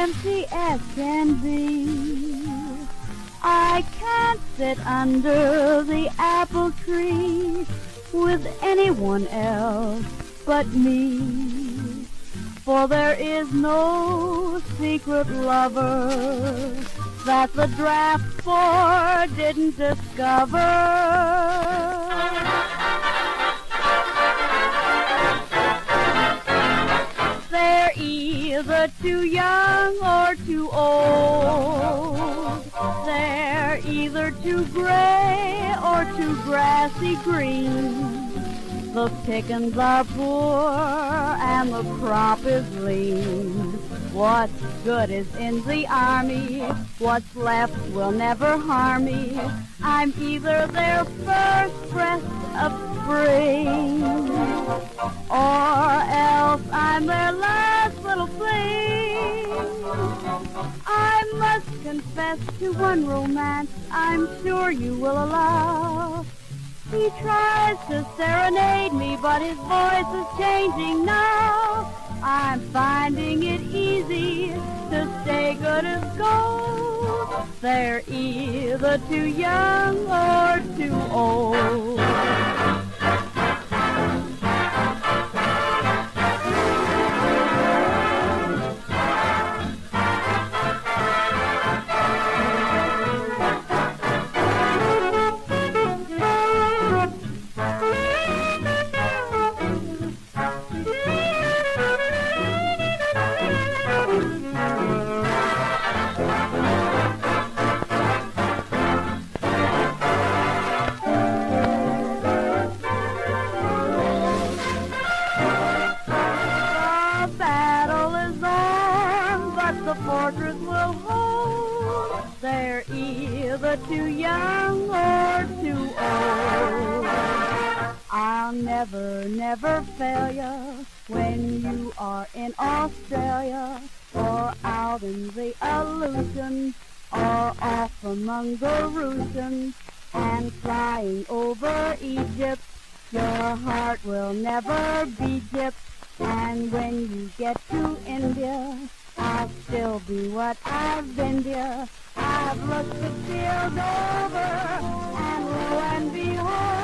empty as can be. I can't sit under the apple tree with anyone else but me. For there is no secret lover that the draft four didn't discover. They're either too young or too old. They're either too gray or too grassy green. The pickings are poor and the crop is lean. What's good is in the army. What's left will never harm me. I'm either their first breath of spring, or else I'm their last little fling. I must confess to one romance I'm sure you will allow. He tries to serenade me, but his voice is changing now. I'm finding it easy to stay good as gold. They're either too young or too old. The fortress will hold. They're either too young or too old. I'll never, never fail you when you are in Australia, or out in the Aleutians, or off among the Roosans, and flying over Egypt. Your heart will never be gypped, and when you get to India, I'll still be what I've been, dear. I've looked the field over, and lo and behold,